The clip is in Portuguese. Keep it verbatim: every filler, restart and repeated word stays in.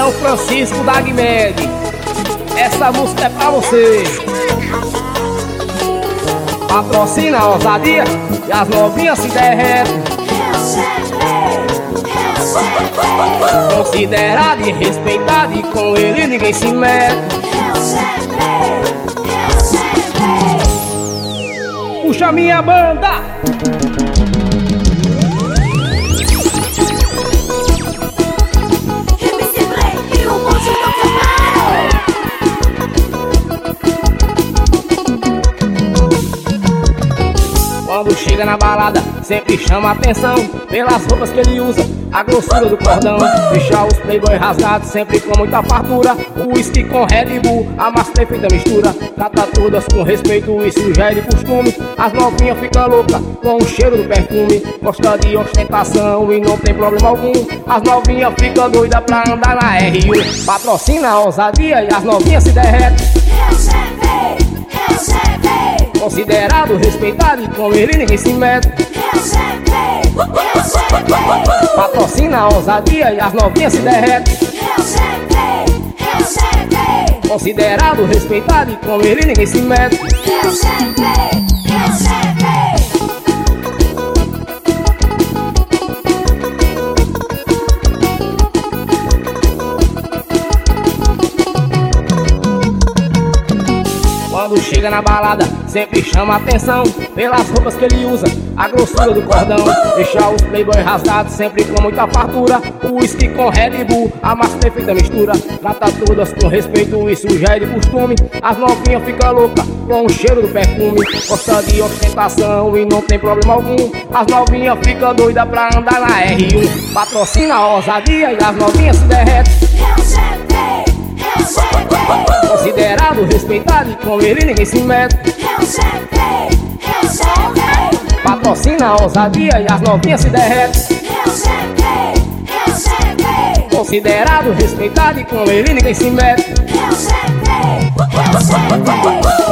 São Francisco da Guimed. Essa música é pra você. Patrocina a ousadia e as novinhas se derretem. Considerado e respeitado, e com ele ninguém se mete. Puxa minha banda. Quando chega na balada, sempre chama atenção pelas roupas que ele usa, a grossura do cordão. Deixa os playboy rasgados, sempre com muita fartura. O whisky com Red Bull, a mais perfeita mistura. Trata todas com respeito, isso já é de costume. As novinhas ficam loucas com o cheiro do perfume. Gosta de ostentação e não tem problema algum. As novinhas ficam doidas pra andar na R um. Patrocina a ousadia e as novinhas se derretem. Considerado, respeitado, e com ele ninguém se mete. Patrocina a ousadia e as novinhas se derretem. Considerado, respeitado, e com ele ninguém se mete. Quando chega na balada, sempre chama atenção pelas roupas que ele usa, a grossura do cordão. Deixa os playboy rasgados, sempre com muita fartura. O whisky com Red Bull, a mais perfeita mistura. Trata todas com respeito, isso já é de costume. As novinhas ficam loucas com o cheiro do perfume. Gosta de ostentação e não tem problema algum. As novinhas ficam doidas pra andar na R um. Patrocina a ousadia e as novinhas se derretem. Considerado, respeitado, e com ele ninguém se mete. Patrocina a ousadia e as novinhas se derretem. Considerado, respeitado, e com ele ninguém se mete.